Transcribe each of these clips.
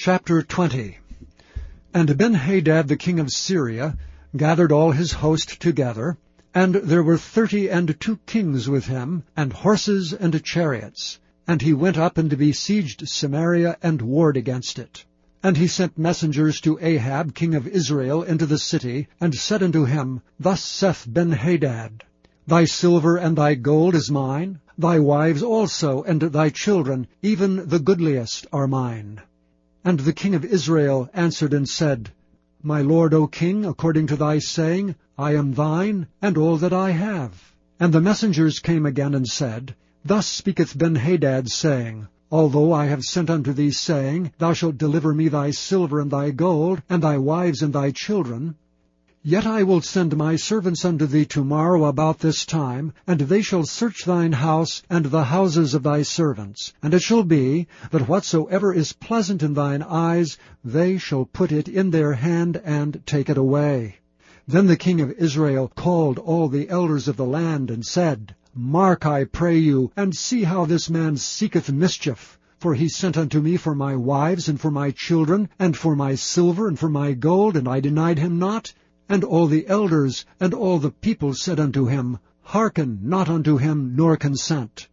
Chapter 20. And Benhadad the king of Syria gathered all his host together, and there were 32 kings with him, and horses and chariots. And he went up and besieged Samaria, and warred against it. And he sent messengers to Ahab king of Israel into the city, and said unto him, Thus saith Benhadad, Thy silver and thy gold is mine, thy wives also and thy children, even the goodliest, are mine. And the king of Israel answered and said, My lord, O king, according to thy saying, I am thine, and all that I have. And the messengers came again and said, Thus speaketh Benhadad, saying, Although I have sent unto thee, saying, Thou shalt deliver me thy silver and thy gold, and thy wives and thy children, yet I will send my servants unto thee tomorrow about this time, and they shall search thine house and the houses of thy servants. And it shall be, that whatsoever is pleasant in thine eyes, they shall put it in their hand and take it away. Then the king of Israel called all the elders of the land, and said, Mark, I pray you, and see how this man seeketh mischief. For he sent unto me for my wives and for my children, and for my silver and for my gold, and I denied him not. And all the elders and all the people said unto him, Hearken not unto him, nor consent.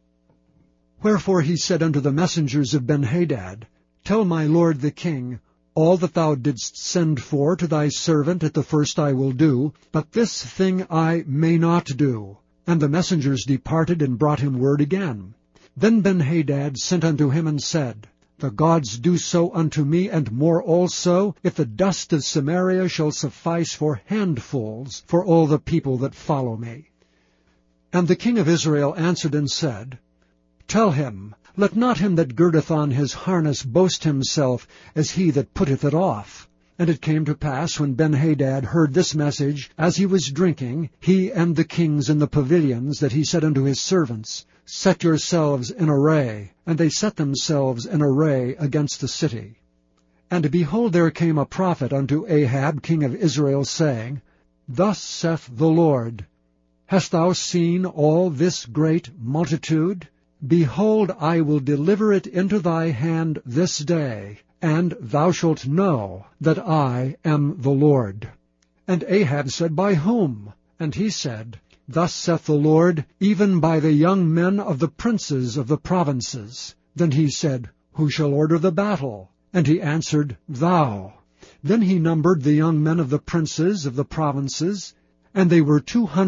Wherefore he said unto the messengers of Benhadad, Tell my lord the king, All that thou didst send for to thy servant at the first I will do, but this thing I may not do. And the messengers departed and brought him word again. Then Benhadad sent unto him and said, The gods do so unto me, and more also, if the dust of Samaria shall suffice for handfuls for all the people that follow me. And the king of Israel answered and said, Tell him, let not him that girdeth on his harness boast himself as he that putteth it off. And it came to pass, when Benhadad heard this message, as he was drinking, he and the kings in the pavilions, that he said unto his servants, Set yourselves in array. And they set themselves in array against the city. And behold, there came a prophet unto Ahab king of Israel, saying, Thus saith the Lord, Hast thou seen all this great multitude? Behold, I will deliver it into thy hand this day, and thou shalt know that I am the Lord. And Ahab said, By whom? And he said, Thus saith the Lord, even by the young men of the princes of the provinces. Then he said, Who shall order the battle? And he answered, Thou. Then he numbered the young men of the princes of the provinces, and they were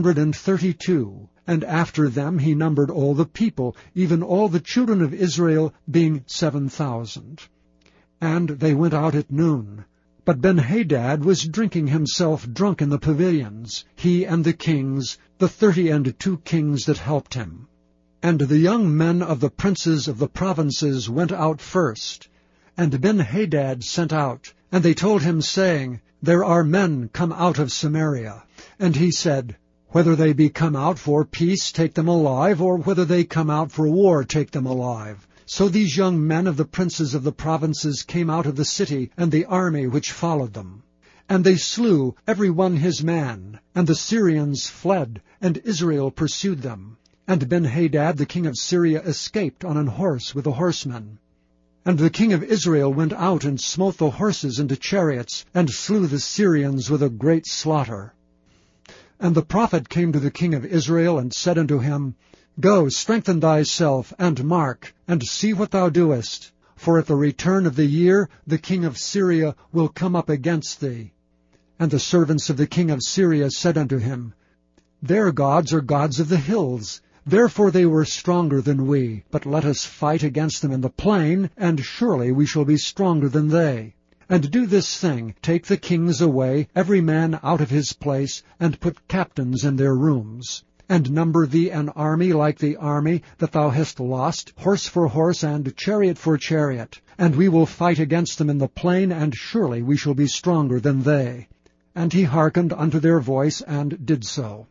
232. And after them he numbered all the people, even all the children of Israel, being 7,000. And they went out at noon. But Benhadad was drinking himself drunk in the pavilions, he and the kings, the 32 kings that helped him. And the young men of the princes of the provinces went out first. And Benhadad sent out, and they told him, saying, There are men come out of Samaria. And he said, Whether they be come out for peace, take them alive, or whether they come out for war, take them alive. So these young men of the princes of the provinces came out of the city, and the army which followed them. And they slew every one his man, and the Syrians fled, and Israel pursued them. And Benhadad the king of Syria escaped on an horse with the horsemen. And the king of Israel went out and smote the horses and the chariots, and slew the Syrians with a great slaughter. And the prophet came to the king of Israel, and said unto him, Go, strengthen thyself, and mark, and see what thou doest. For at the return of the year the king of Syria will come up against thee. And the servants of the king of Syria said unto him, Their gods are gods of the hills, therefore they were stronger than we. But let us fight against them in the plain, and surely we shall be stronger than they. And do this thing, take the kings away, every man out of his place, and put captains in their rooms. And number thee an army like the army that thou hast lost, horse for horse, and chariot for chariot. And we will fight against them in the plain, and surely we shall be stronger than they. And he hearkened unto their voice, and did so.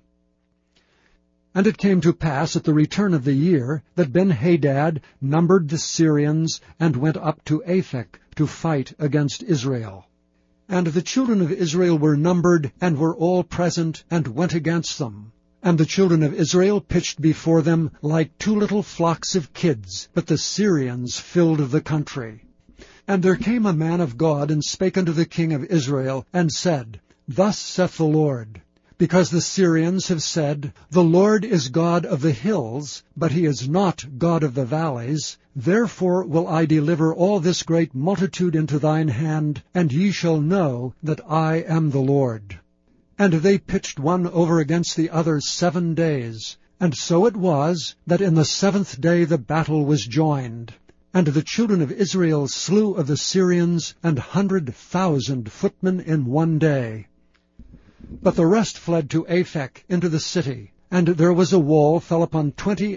And it came to pass at the return of the year, that Benhadad numbered the Syrians, and went up to Aphek to fight against Israel. And the children of Israel were numbered, and were all present, and went against them. And the children of Israel pitched before them like 2 little flocks of kids, but the Syrians filled the country. And there came a man of God, and spake unto the king of Israel, and said, Thus saith the Lord, because the Syrians have said, The Lord is God of the hills, but he is not God of the valleys, therefore will I deliver all this great multitude into thine hand, and ye shall know that I am the Lord. And they pitched one over against the other 7 days. And so it was, that in the 7th day the battle was joined. And the children of Israel slew of the Syrians 100,000 footmen in 1 day. But the rest fled to Aphek into the city. And there was a wall fell upon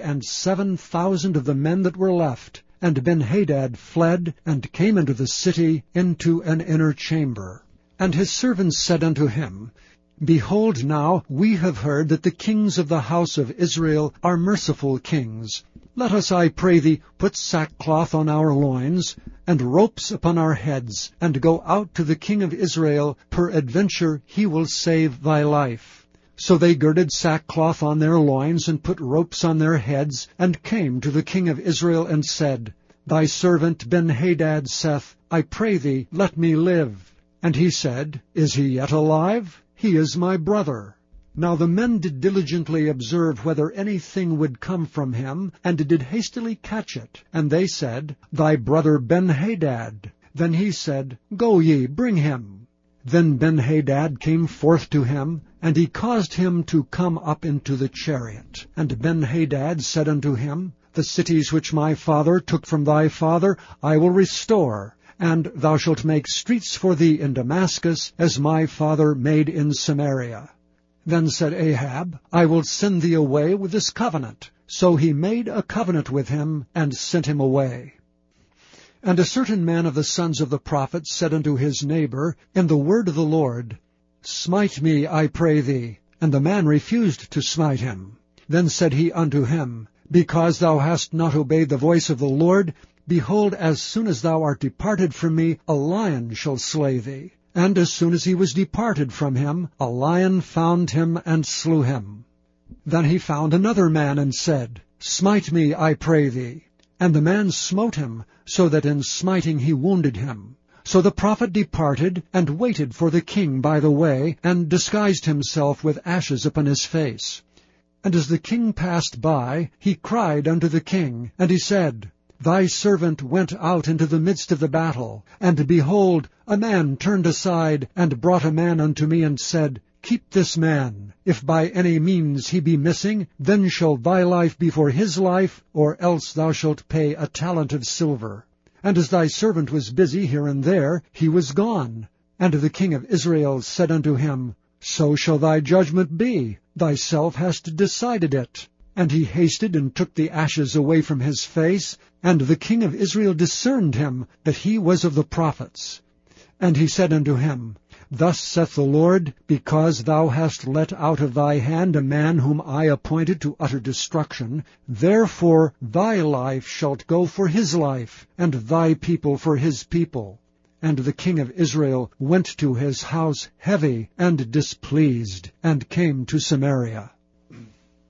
27,000 of the men that were left. And Benhadad fled, and came into the city into an inner chamber. And his servants said unto him, Behold now, we have heard that the kings of the house of Israel are merciful kings. Let us, I pray thee, put sackcloth on our loins, and ropes upon our heads, and go out to the king of Israel, peradventure he will save thy life. So they girded sackcloth on their loins, and put ropes on their heads, and came to the king of Israel, and said, Thy servant Benhadad saith, I pray thee, let me live. And he said, Is he yet alive? He is my brother. Now the men did diligently observe whether anything would come from him, and did hastily catch it. And they said, Thy brother Benhadad. Then he said, Go ye, bring him. Then Benhadad came forth to him, and he caused him to come up into the chariot. And Benhadad said unto him, The cities which my father took from thy father I will restore, and thou shalt make streets for thee in Damascus, as my father made in Samaria. Then said Ahab, I will send thee away with this covenant. So he made a covenant with him, and sent him away. And a certain man of the sons of the prophets said unto his neighbor, in the word of the Lord, Smite me, I pray thee. And the man refused to smite him. Then said he unto him, Because thou hast not obeyed the voice of the Lord, behold, as soon as thou art departed from me, a lion shall slay thee. And as soon as he was departed from him, a lion found him and slew him. Then he found another man and said, Smite me, I pray thee. And the man smote him, so that in smiting he wounded him. So the prophet departed, and waited for the king by the way, and disguised himself with ashes upon his face. And as the king passed by, he cried unto the king, and he said, Thy servant went out into the midst of the battle, and behold, a man turned aside, and brought a man unto me, and said, Keep this man. If by any means he be missing, then shall thy life be for his life, or else thou shalt pay a talent of silver. And as thy servant was busy here and there, he was gone. And the king of Israel said unto him, So shall thy judgment be. Thyself hast decided it. And he hasted and took the ashes away from his face, and the king of Israel discerned him, that he was of the prophets. And he said unto him, Thus saith the Lord, because thou hast let out of thy hand a man whom I appointed to utter destruction, therefore thy life shalt go for his life, and thy people for his people. And the king of Israel went to his house heavy and displeased, and came to Samaria.